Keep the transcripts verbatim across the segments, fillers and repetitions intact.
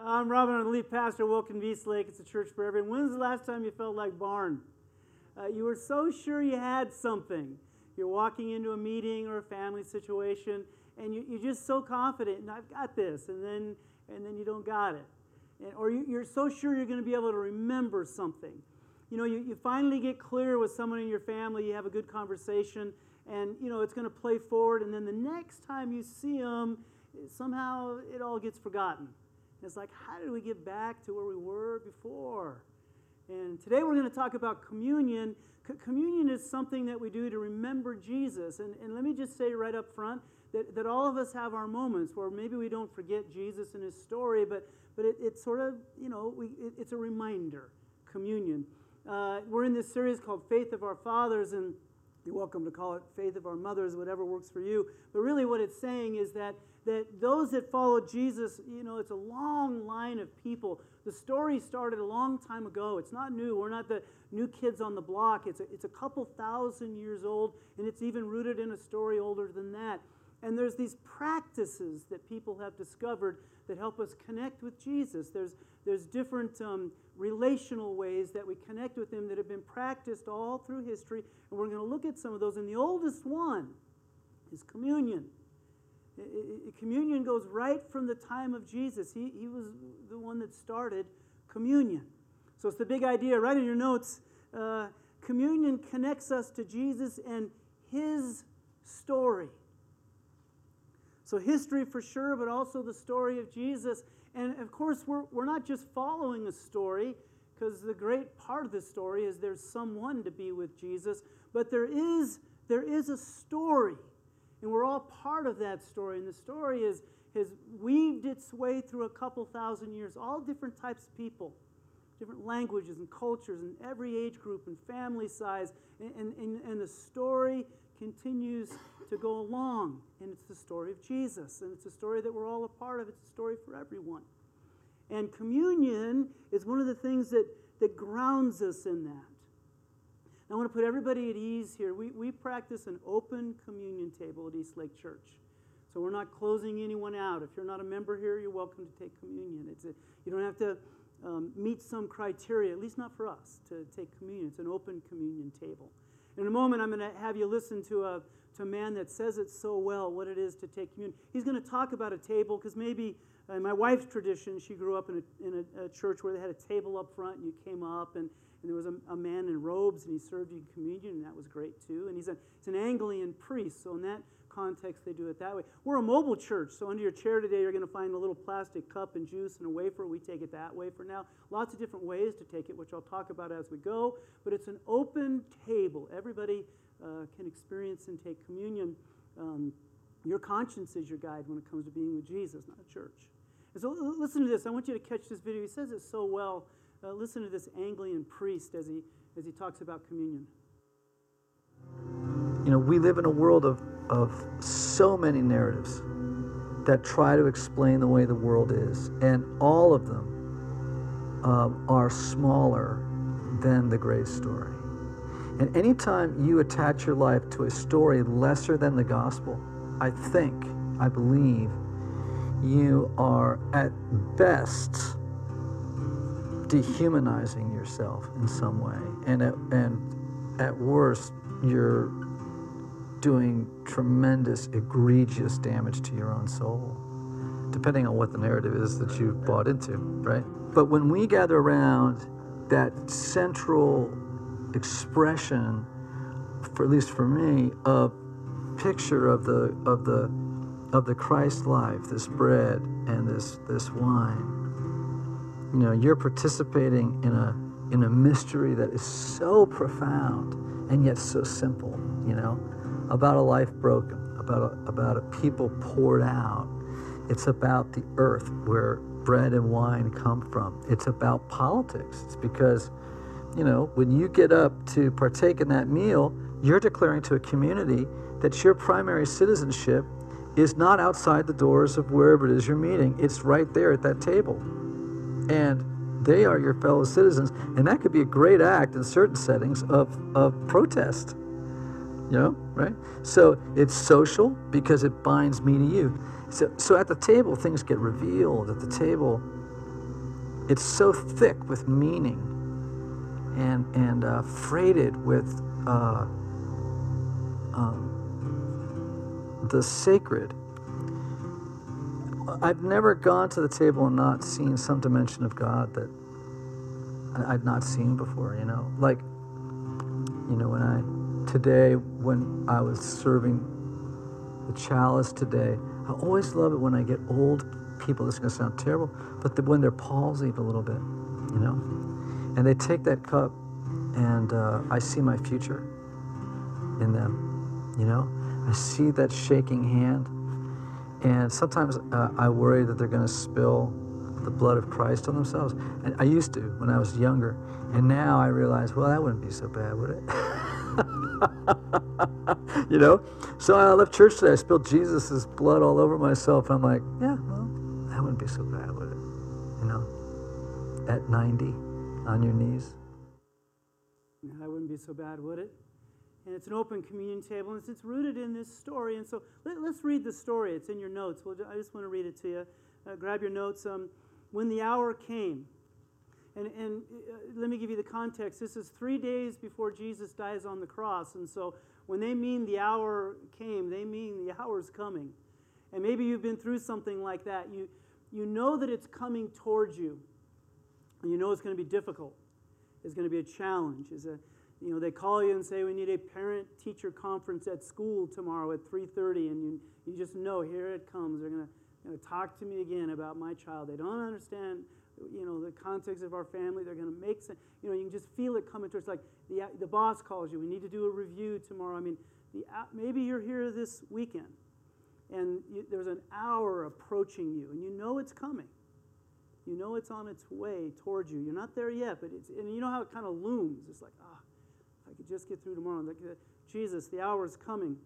I'm Robin, I'm the lead pastor of Welcome to East Lake. It's a church for everyone. When's the last time you felt like Barn? Uh, you were so sure you had something. You're walking into a meeting or a family situation, and you, you're just so confident, and I've got this, and then and then you don't got it. And, or you, you're so sure you're going to be able to remember something. You know, you, you finally get clear with someone in your family, you have a good conversation, and, you know, it's going to play forward, and then the next time you see them, somehow it all gets forgotten. It's like, how did we get back to where we were before? And today we're going to talk about communion. C- communion is something that we do to remember Jesus. And, and let me just say right up front that, that all of us have our moments where maybe we don't forget Jesus and his story, but, but it, it's sort of, you know, we, it, it's a reminder, communion. Uh, we're in this series called Faith of Our Fathers, and you're welcome to call it Faith of Our Mothers, whatever works for you. But really what it's saying is that that those that follow Jesus, you know, it's a long line of people. The story started a long time ago. It's not new. We're not the new kids on the block. It's a, it's a couple thousand years old, and it's even rooted in a story older than that. And there's these practices that people have discovered that help us connect with Jesus. There's, there's different um, relational ways that we connect with him that have been practiced all through history, and we're going to look at some of those. And the oldest one is communion. Communion goes right from the time of Jesus. He, he was the one that started communion. So it's the big idea. Write in your notes, uh, communion connects us to Jesus and his story. So history for sure, but also the story of Jesus. And of course, we're, we're not just following a story, because the great part of the story is there's someone to be with Jesus, but there is, there is a story. And we're all part of that story. And the story is, has weaved its way through a couple thousand years, all different types of people, different languages and cultures, and every age group and family size. And, and, and the story continues to go along. And it's the story of Jesus. And it's a story that we're all a part of. It's a story for everyone. And communion is one of the things that, that grounds us in that. I want to put everybody at ease here. We we practice an open communion table at East Lake Church. So we're not closing anyone out. If you're not a member here, you're welcome to take communion. It's a, you don't have to um, meet some criteria, at least not for us, to take communion. It's an open communion table. In a moment, I'm going to have you listen to a, to a man that says it so well, what it is to take communion. He's going to talk about a table, because maybe uh, in my wife's tradition, she grew up in a, in a, a church where they had a table up front, and you came up, and And there was a, a man in robes, and he served you communion, and that was great too. And he's, a, he's an Anglican priest, so in that context, they do it that way. We're a mobile church, so under your chair today, you're going to find a little plastic cup and juice and a wafer. We take it that way for now. Lots of different ways to take it, which I'll talk about as we go. But it's an open table. Everybody uh, can experience and take communion. Um, your conscience is your guide when it comes to being with Jesus, not a church. And so listen to this. I want you to catch this video. He says it so well. Uh, listen to this Anglican priest as he as he talks about communion. You know, we live in a world of, of so many narratives that try to explain the way the world is, and all of them um, are smaller than the great story. And anytime you attach your life to a story lesser than the gospel, I think, I believe, you are at best dehumanizing yourself in some way, and at, and at worst, you're doing tremendous, egregious damage to your own soul, depending on what the narrative is that you've bought into, right? But when we gather around that central expression, for at least for me, of picture of the of the of the Christ life, this bread and this this wine. You know, you're participating in a in a mystery that is so profound and yet so simple, you know, about a life broken, about a, about a people poured out. It's about the earth where bread and wine come from. It's about politics. It's because, you know, when you get up to partake in that meal, you're declaring to a community that your primary citizenship is not outside the doors of wherever it is you're meeting. It's right there at that table. And they are your fellow citizens. And that could be a great act in certain settings of, of protest. You know, right? So it's social because it binds me to you. So, so at the table, things get revealed. At the table, it's so thick with meaning and, and uh, freighted with uh, um, the sacred. I've never gone to the table and not seen some dimension of God that I'd not seen before, you know? Like, you know, when I, today, when I was serving the chalice today, I always love it when I get old people, this is going to sound terrible, but the, when they're palsied a little bit, you know? And they take that cup, and uh, I see my future in them, you know? I see that shaking hand, and sometimes uh, I worry that they're going to spill the blood of Christ on themselves. And I used to when I was younger, and now I realize, well, that wouldn't be so bad, would it? You know? So I left church today, I spilled Jesus' blood all over myself, and I'm like, yeah, well, that wouldn't be so bad, would it? You know? At ninety, on your knees. Yeah, that wouldn't be so bad, would it? And it's an open communion table, and it's, it's rooted in this story. And so let, let's read the story. It's in your notes. Well, I just want to read it to you. Uh, grab your notes. Um, when the hour came, and, and uh, let me give you the context. This is three days before Jesus dies on the cross. And so when they mean the hour came, they mean the hour's coming. And maybe you've been through something like that. You, you know that it's coming towards you. And you know it's going to be difficult. It's going to be a challenge. It's a You know, they call you and say, we need a parent-teacher conference at school tomorrow at three thirty, and you you just know, here it comes. They're going to talk to me again about my child. They don't understand, you know, the context of our family. They're going to make sense. You know, you can just feel it coming towards, like the the boss calls you. We need to do a review tomorrow. I mean, the maybe you're here this weekend, and you, there's an hour approaching you, and you know it's coming. You know it's on its way towards you. You're not there yet, but it's, and you know how it kind of looms. It's like, ah. Oh, I could just get through tomorrow. Jesus, the hour is coming.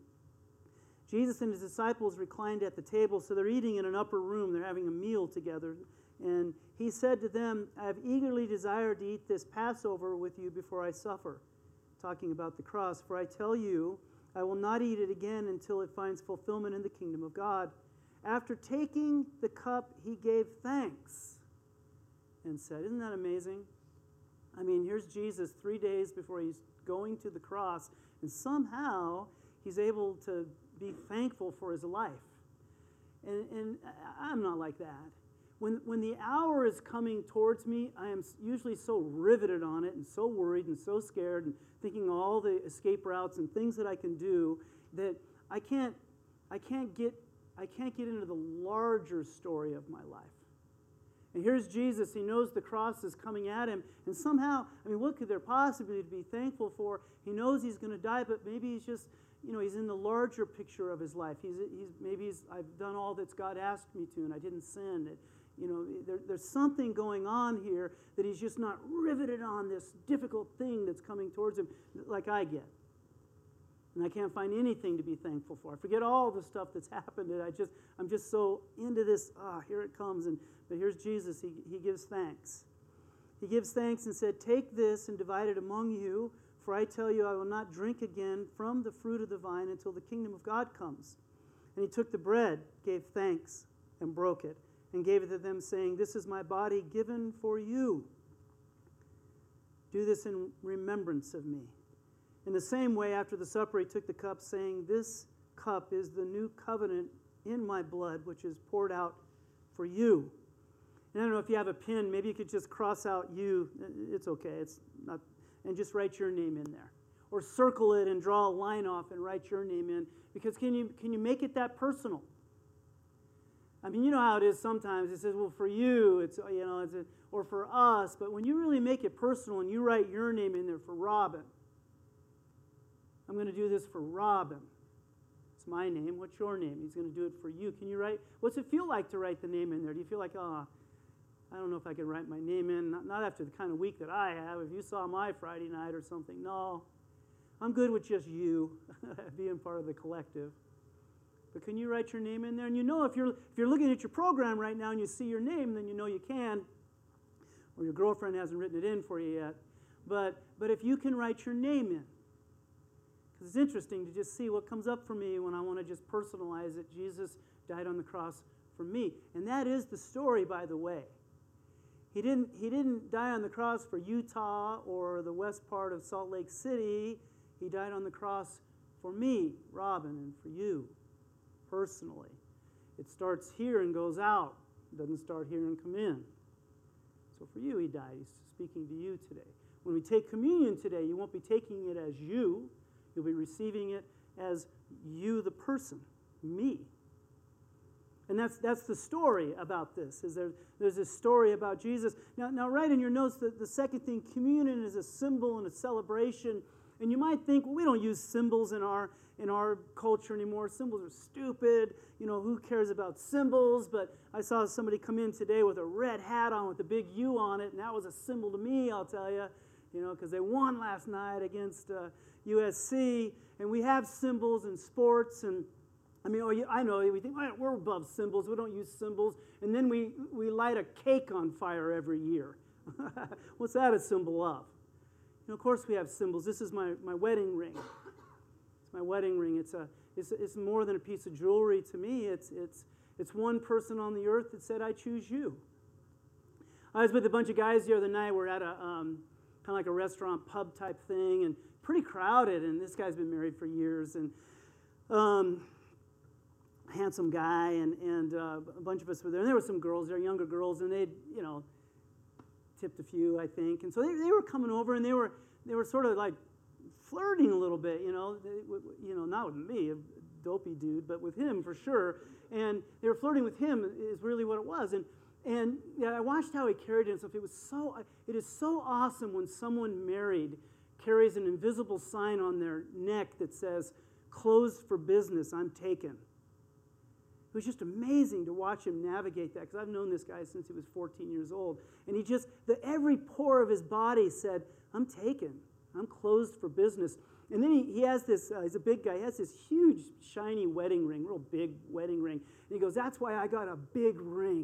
Jesus and his disciples reclined at the table, so they're eating in an upper room. They're having a meal together. And he said to them, I have eagerly desired to eat this Passover with you before I suffer. Talking about the cross. For I tell you, I will not eat it again until it finds fulfillment in the kingdom of God. After taking the cup, he gave thanks and said, isn't that amazing? I mean, here's Jesus three days before he's going to the cross, and somehow he's able to be thankful for his life. And, and I'm not like that. When, when the hour is coming towards me, I am usually so riveted on it and so worried and so scared and thinking all the escape routes and things that I can do that I can't, I can't get, I can't get into the larger story of my life. And here's Jesus. He knows the cross is coming at him. And somehow, I mean, what could there possibly be thankful for? He knows he's going to die, but maybe he's just, you know, he's in the larger picture of his life. He's, he's maybe he's, I've done all that God asked me to, and I didn't sin. It, you know, there, there's something going on here that he's just not riveted on this difficult thing that's coming towards him like I get. And I can't find anything to be thankful for. I forget all the stuff that's happened, and I just, I'm just so into this, ah, oh, here it comes. And but here's Jesus, he, he gives thanks. He gives thanks and said, take this and divide it among you, for I tell you I will not drink again from the fruit of the vine until the kingdom of God comes. And he took the bread, gave thanks, and broke it, and gave it to them, saying, this is my body given for you. Do this in remembrance of me. In the same way, after the supper, he took the cup, saying, this cup is the new covenant in my blood, which is poured out for you. And I don't know if you have a pen, maybe you could just cross out you. It's okay, it's not, and just write your name in there. Or circle it and draw a line off and write your name in. Because can you can you make it that personal? I mean, you know how it is sometimes. It says, well, for you, it's, you know, it's a, or for us. But when you really make it personal and you write your name in there for Robin, I'm going to do this for Robin. It's my name. What's your name? He's going to do it for you. Can you write? What's it feel like to write the name in there? Do you feel like, oh, I don't know if I can write my name in? Not, not after the kind of week that I have. If you saw my Friday night or something, no. I'm good with just you being part of the collective. But can you write your name in there? And you know if you're if you're looking at your program right now and you see your name, then you know you can. Or your girlfriend hasn't written it in for you yet. But but if you can write your name in. Because it's interesting to just see what comes up for me when I want to just personalize it. Jesus died on the cross for me. And that is the story, by the way. He didn't, he didn't die on the cross for Utah or the west part of Salt Lake City. He died on the cross for me, Robin, and for you personally. It starts here and goes out. It doesn't start here and come in. So for you, he died. He's speaking to you today. When we take communion today, you won't be taking it as you. You'll be receiving it as you, the person, me. And that's that's the story about this. Is there, there's a story about Jesus. Now, now write in your notes that the second thing, communion is a symbol and a celebration. And you might think, well, we don't use symbols in our in our culture anymore. Symbols are stupid. You know, who cares about symbols? But I saw somebody come in today with a red hat on with a big U on it, and that was a symbol to me, I'll tell you. You know, because they won last night against uh, U S C. And we have symbols in sports, and I mean, oh, I know, we think, well, we're above symbols, we don't use symbols, and then we, we light a cake on fire every year. What's that a symbol of? You know, of course we have symbols. This is my, my wedding ring. It's my wedding ring. It's, a, it's, it's more than a piece of jewelry to me. It's, it's, it's one person on the earth that said, I choose you. I was with a bunch of guys the other night. We're at a um, kind of like a restaurant pub type thing, and pretty crowded, and this guy's been married for years, and um, handsome guy, and, and uh, a bunch of us were there. And there were some girls there, younger girls, and they'd, you know, tipped a few, I think. And so they, they were coming over, and they were they were sort of like flirting a little bit, you know, they, you know, not with me, a dopey dude, but with him for sure. And they were flirting with him is really what it was. And and yeah, I watched how he carried himself. It was so it is so awesome when someone married carries an invisible sign on their neck that says, "Closed for business, I'm taken." It was just amazing to watch him navigate that, because I've known this guy since he was fourteen years old. And he just, the, every pore of his body said, I'm taken. I'm closed for business. And then he, he has this, uh, he's a big guy, he has this huge, shiny wedding ring, real big wedding ring. And he goes, that's why I got a big ring.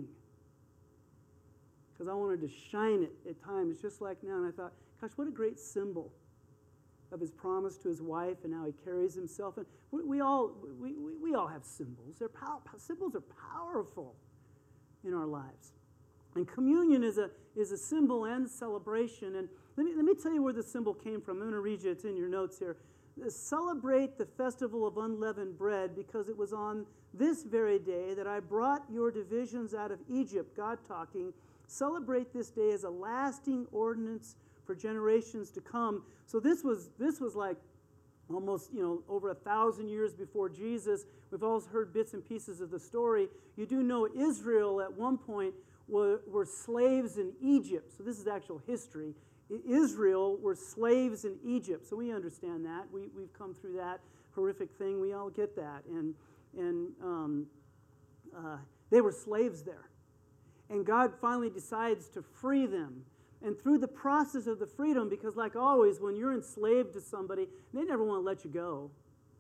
Because I wanted to shine it at times, just like now. And I thought, gosh, what a great symbol of his promise to his wife and how he carries himself. And we, we all we, we, we all have symbols. They're power, symbols are powerful in our lives. And communion is a is a symbol and celebration. And let me let me tell you where the symbol came from. I'm going to read you. It's in your notes here. Celebrate the festival of unleavened bread, because it was on this very day that I brought your divisions out of Egypt. God talking. Celebrate this day as a lasting ordinance for generations to come. So this was this was like almost, you know, over a thousand years before Jesus. We've all heard bits and pieces of the story. You do know Israel at one point were, were slaves in Egypt. So this is actual history. Israel were slaves in Egypt. So we understand that. We, we've come through that horrific thing. We all get that. And, and um, uh, they were slaves there. And God finally decides to free them. And through the process of the freedom, because like always, when you're enslaved to somebody, they never want to let you go.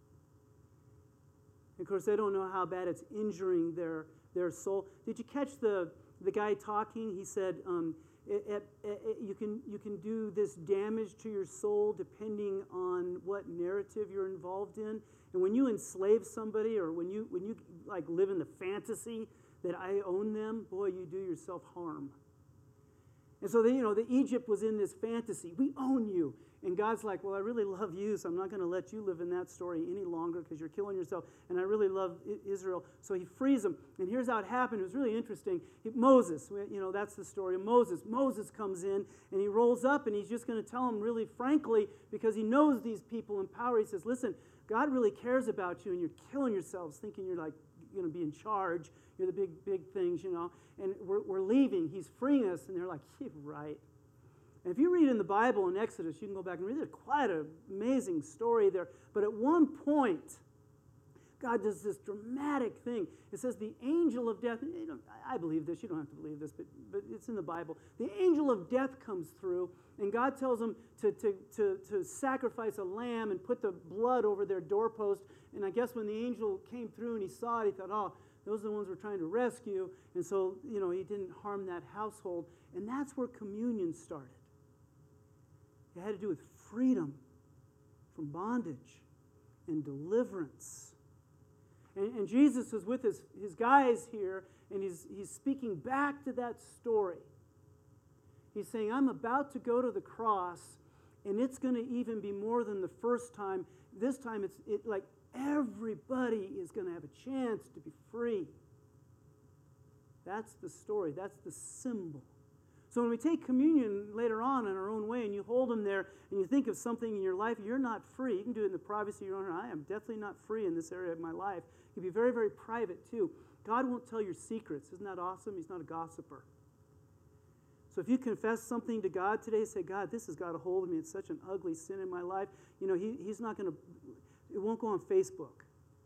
Of course, they don't know how bad it's injuring their, their soul. Did you catch the, the guy talking? He said, um, it, it, it, you can, you can do this damage to your soul depending on what narrative you're involved in. And when you enslave somebody, or when you, when you like live in the fantasy that I own them, boy, you do yourself harm. And so, the, you know, the Egypt was in this fantasy. We own you. And God's like, well, I really love you, so I'm not going to let you live in that story any longer because you're killing yourself. And I really love Israel. So he frees them. And here's how it happened. It was really interesting. He, Moses, you know, that's the story of Moses. Moses comes in, and he rolls up, and he's just going to tell them really frankly, because he knows these people in power. He says, listen, God really cares about you, and you're killing yourselves thinking you're like going to be in charge. You're the big, big things, you know. And we're, we're leaving. He's freeing us. And they're like, yeah, right. And if you read in the Bible in Exodus, you can go back and read. There's quite an amazing story there. But at one point, God does this dramatic thing. It says the angel of death, you know, I believe this, you don't have to believe this, but, but it's in the Bible. The angel of death comes through, and God tells them to, to, to, to sacrifice a lamb and put the blood over their doorpost. And I guess when the angel came through and he saw it, he thought, oh, those are the ones we're trying to rescue. And so, you know, he didn't harm that household. And that's where communion started. It had to do with freedom from bondage and deliverance. And, and Jesus is with his, his guys here, and he's, he's speaking back to that story. He's saying, I'm about to go to the cross, and it's going to even be more than the first time. This time, it's it, like everybody is going to have a chance to be free. That's the story. That's the symbol. So when we take communion later on in our own way, and you hold them there, and you think of something in your life, you're not free. You can do it in the privacy of your own heart. I am definitely not free in this area of my life. You can be very, very private too. God won't tell your secrets. Isn't that awesome? He's not a gossiper. So if you confess something to God today, say, God, this has got a hold of me. It's such an ugly sin in my life. You know, he, he's not going to, it won't go on Facebook.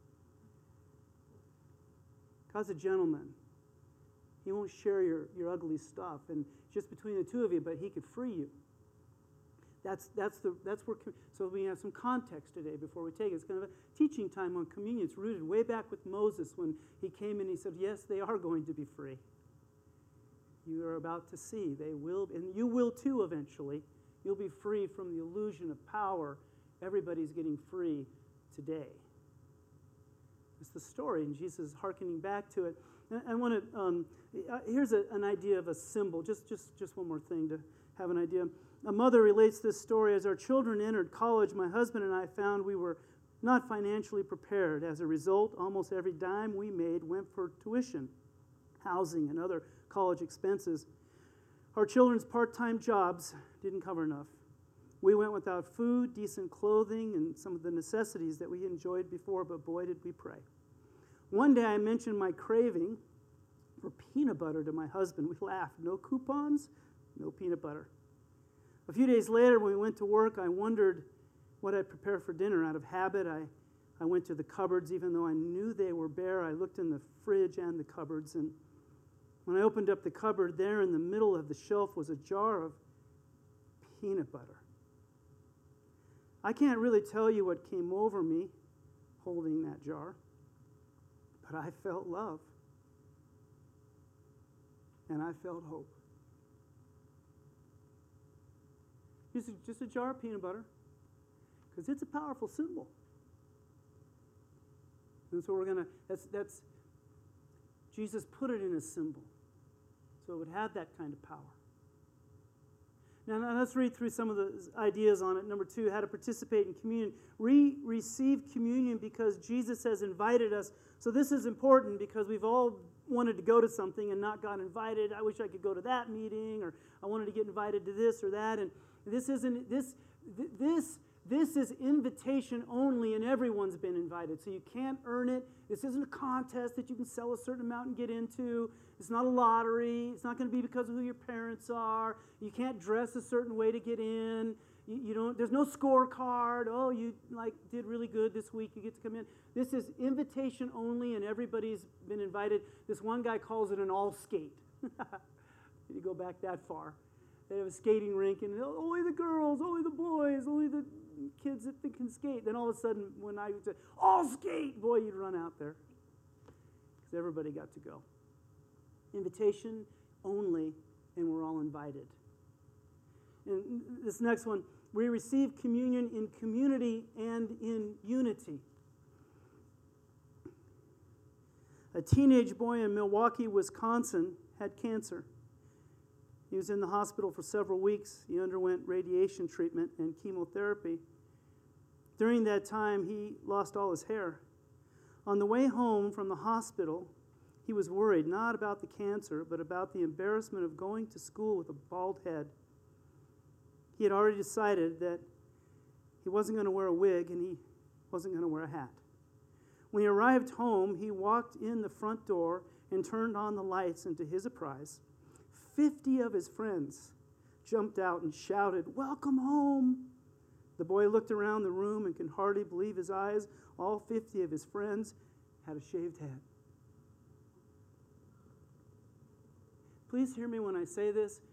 God's a gentleman. He won't share your, your ugly stuff, and just between the two of you, but he could free you. That's that's the that's where. So we have some context today before we take it. It's kind of a teaching time on communion. It's rooted way back with Moses when he came in. He said, "Yes, they are going to be free. You are about to see they will, and you will too eventually. You'll be free from the illusion of power. Everybody's getting free today." It's the story, and Jesus is hearkening back to it. I want to, um, here's a, an idea of a symbol, just, just, just one more thing to have an idea. A mother relates this story. As our children entered college, my husband and I found we were not financially prepared. As a result, almost every dime we made went for tuition, housing, and other college expenses. Our children's part-time jobs didn't cover enough. We went without food, decent clothing, and some of the necessities that we enjoyed before, but boy, did we pray. One day I mentioned my craving for peanut butter to my husband. We laughed. No coupons, no peanut butter. A few days later, when we went to work, I wondered what I'd prepare for dinner. Out of habit, I, I went to the cupboards. Even though I knew they were bare, I looked in the fridge and the cupboards. And when I opened up the cupboard, there in the middle of the shelf was a jar of peanut butter. I can't really tell you what came over me holding that jar. But I felt love, and I felt hope. Just a, just a jar of peanut butter, because it's a powerful symbol. And so we're going to, that's, that's, Jesus put it in a symbol, so it would have that kind of power. Now, now let's read through some of the ideas on it. Number two, how to participate in communion. We receive communion because Jesus has invited us. So this is important because we've all wanted to go to something and not got invited. I wish I could go to that meeting, or I wanted to get invited to this or that. And this isn't this this this is invitation only, and everyone's been invited. So you can't earn it. This isn't a contest that you can sell a certain amount and get into. It's not a lottery. It's not going to be because of who your parents are. You can't dress a certain way to get in. You, you don't. There's no scorecard. Oh, you like did really good this week. You get to come in. This is invitation only, and everybody's been invited. This one guy calls it an all skate. You go back that far. They have a skating rink, and only the girls, only the boys, only the kids that can skate. Then all of a sudden, when I would say, all skate, boy, you'd run out there. Because everybody got to go. Invitation only, and we're all invited. And this next one, we receive communion in community and in unity. A teenage boy in Milwaukee, Wisconsin, had cancer. He was in the hospital for several weeks. He underwent radiation treatment and chemotherapy. During that time, he lost all his hair. On the way home from the hospital, he was worried, not about the cancer, but about the embarrassment of going to school with a bald head. He had already decided that he wasn't going to wear a wig and he wasn't going to wear a hat. When he arrived home, he walked in the front door and turned on the lights, and to his surprise, fifty of his friends jumped out and shouted, "Welcome home!" The boy looked around the room and could hardly believe his eyes. All fifty of his friends had a shaved head. Please hear me when I say this.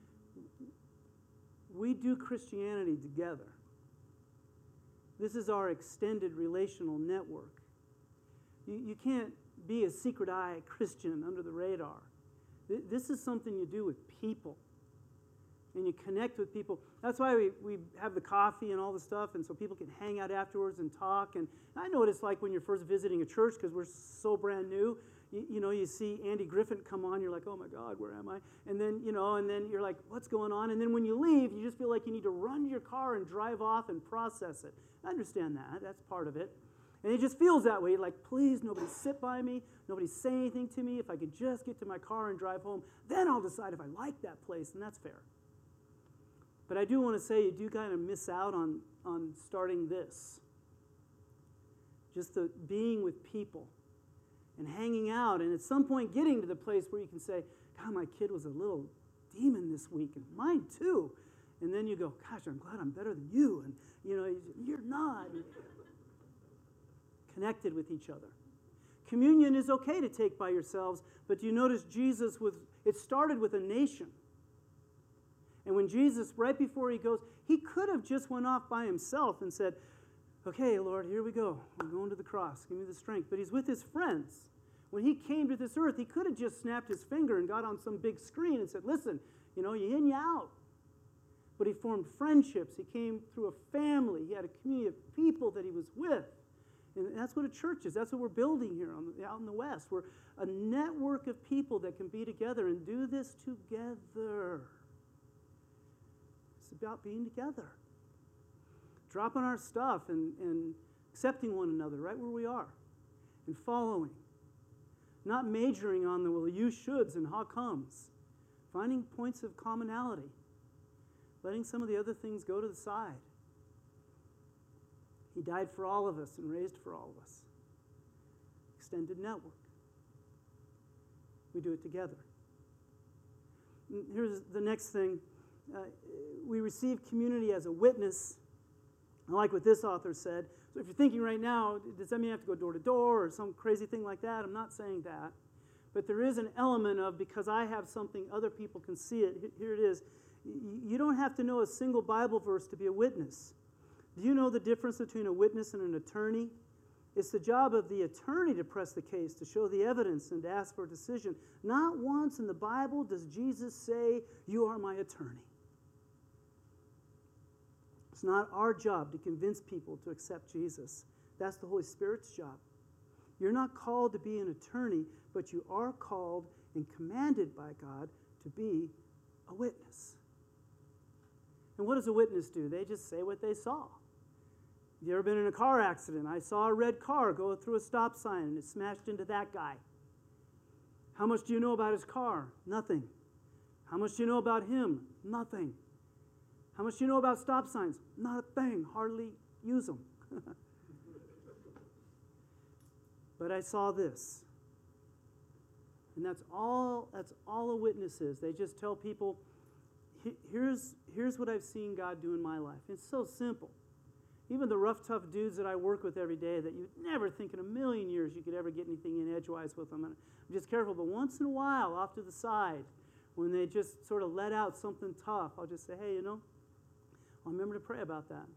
We do Christianity together. This is our extended relational network. You, you can't be a secret eye Christian under the radar. This is something you do with people. And you connect with people. That's why we, we have the coffee and all the stuff, and so people can hang out afterwards and talk. And I know what it's like when you're first visiting a church because we're so brand new. you, you know, you see Andy Griffin come on, you're like, oh my God, where am I? And then, you know, and then you're like, what's going on? And then when you leave, you just feel like you need to run to your car and drive off and process it. I understand that. That's part of it. And it just feels that way. Like, please, nobody sit by me. Nobody say anything to me. If I could just get to my car and drive home, then I'll decide if I like that place, and that's fair. But I do want to say you do kind of miss out on, on starting this. Just the being with people and hanging out, and at some point getting to the place where you can say, God, my kid was a little demon this week, and mine too. And then you go, gosh, I'm glad I'm better than you. And, you know, you're not. Connected with each other. Communion is okay to take by yourselves, but you notice Jesus, with it started with a nation. And when Jesus, right before he goes, he could have just went off by himself and said, okay, Lord, here we go. I'm going to the cross. Give me the strength. But he's with his friends. When he came to this earth, he could have just snapped his finger and got on some big screen and said, listen, you know, you in, you out. But he formed friendships. He came through a family. He had a community of people that he was with. And that's what a church is. That's what we're building here on the, out in the West. We're a network of people that can be together and do this together. It's about being together. Dropping our stuff and, and accepting one another right where we are. And following. Not majoring on the, well, the you shoulds and how comes. Finding points of commonality. Letting some of the other things go to the side. He died for all of us and raised for all of us. Extended network. We do it together. And here's the next thing. Uh, we receive community as a witness. I like what this author said. So if you're thinking right now, does that mean I have to go door to door or some crazy thing like that? I'm not saying that. But there is an element of, because I have something, other people can see it. Here it is. You don't have to know a single Bible verse to be a witness. Do you know the difference between a witness and an attorney? It's the job of the attorney to press the case, to show the evidence, and to ask for a decision. Not once in the Bible does Jesus say, you are my attorney. It's not our job to convince people to accept Jesus. That's the Holy Spirit's job. You're not called to be an attorney, but you are called and commanded by God to be a witness. And what does a witness do? They just say what they saw. You ever been in a car accident? I saw a red car go through a stop sign and it smashed into that guy. How much do you know about his car? Nothing. How much do you know about him? Nothing. How much do you know about stop signs? Not a thing. Hardly use them. But I saw this. And that's all, that's all a witness is. They just tell people, here's, here's what I've seen God do in my life. It's so simple. Even the rough, tough dudes that I work with every day that you'd never think in a million years you could ever get anything in edgewise with them. And I'm just careful. But once in a while, off to the side, when they just sort of let out something tough, I'll just say, hey, you know, I'll remember to pray about that.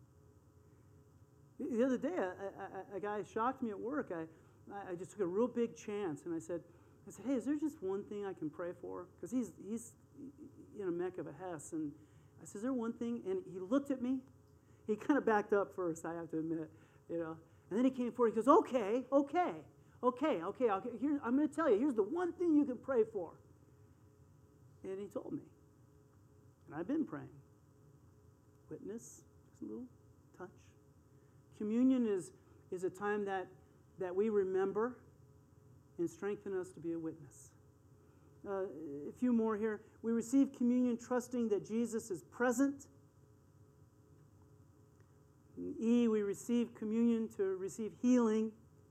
The other day, a, a, a guy shocked me at work. I, I just took a real big chance, and I said, I said, hey, is there just one thing I can pray for? Because he's, he's in a mech of a Hess. And I said, is there one thing? And he looked at me. He kind of backed up first, I have to admit, you know. And then he came forward. He goes, okay, okay, okay, okay. I'll, here, I'm going to tell you. Here's the one thing you can pray for. And he told me. And I've been praying. Witness, just a little touch. Communion is, is a time that, that we remember and strengthen us to be a witness. Uh, a few more here. We receive communion trusting that Jesus is present. In E, we receive communion to receive healing.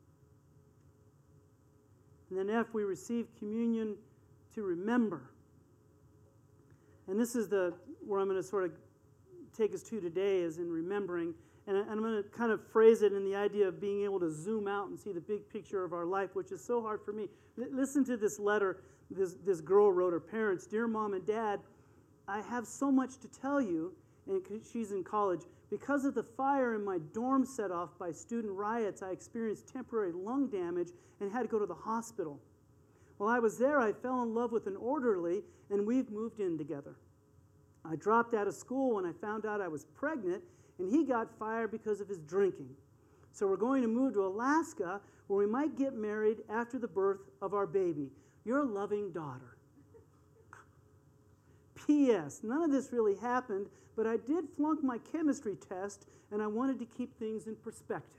And then F, we receive communion to remember. And this is the where I'm going to sort of take us to today, is in remembering. And, I, and I'm going to kind of phrase it in the idea of being able to zoom out and see the big picture of our life, which is so hard for me. L- listen to this letter this, this girl wrote her parents. Dear Mom and Dad, I have so much to tell you, and she's in college. Because of the fire in my dorm set off by student riots, I experienced temporary lung damage and had to go to the hospital. While I was there, I fell in love with an orderly, and we've moved in together. I dropped out of school when I found out I was pregnant, and he got fired because of his drinking. So we're going to move to Alaska, where we might get married after the birth of our baby, your loving daughter. P S. None of this really happened, but I did flunk my chemistry test, and I wanted to keep things in perspective.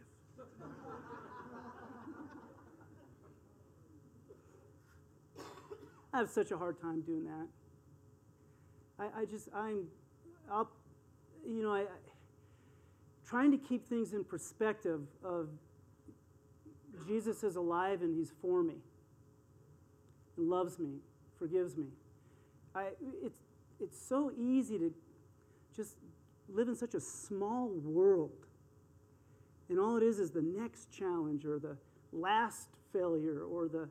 I have such a hard time doing that. I, I just, I'm, I'll, you know, I, I, trying to keep things in perspective of Jesus is alive and he's for me, and loves me, forgives me. I, it's, it's so easy to just live in such a small world. And all it is is the next challenge or the last failure or the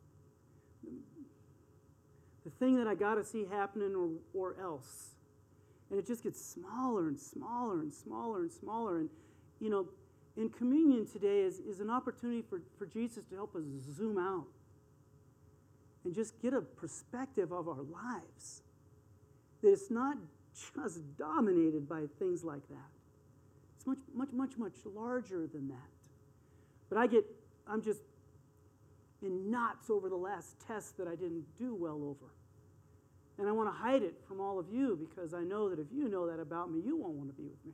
the thing that I got to see happening or, or else. And it just gets smaller and smaller and smaller and smaller. And, you know, in communion today is, is an opportunity for, for Jesus to help us zoom out and just get a perspective of our lives. That it's not just dominated by things like that. It's much, much, much, much larger than that. But I get, I'm just in knots over the last test that I didn't do well over. And I want to hide it from all of you because I know that if you know that about me, you won't want to be with me.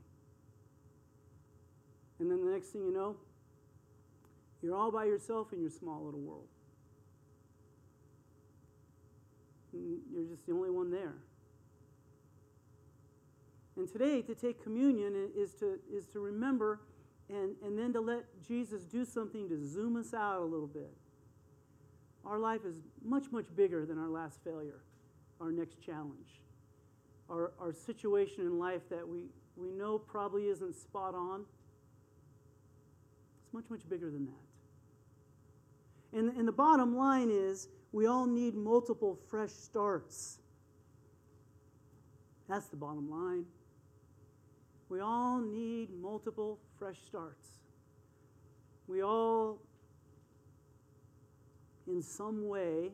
And then the next thing you know, you're all by yourself in your small little world. And you're just the only one there. And today, to take communion is to, is to remember and, and then to let Jesus do something to zoom us out a little bit. Our life is much, much bigger than our last failure, our next challenge, our, our situation in life that we, we know probably isn't spot on. It's much, much bigger than that. And, and the bottom line is we all need multiple fresh starts. That's the bottom line. We all need multiple fresh starts. We all, in some way,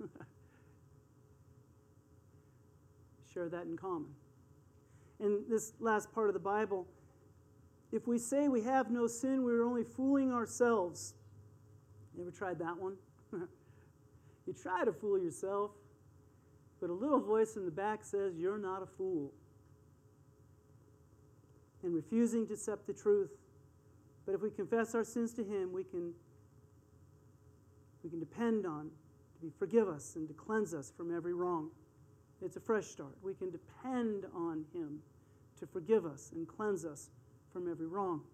share that in common. In this last part of the Bible, if we say we have no sin, we're only fooling ourselves. You ever tried that one? You try to fool yourself, but a little voice in the back says you're not a fool. And refusing to accept the truth. But if we confess our sins to him, we can, we can depend on to forgive us and to cleanse us from every wrong. It's a fresh start. We can depend on him to forgive us and cleanse us from every wrong.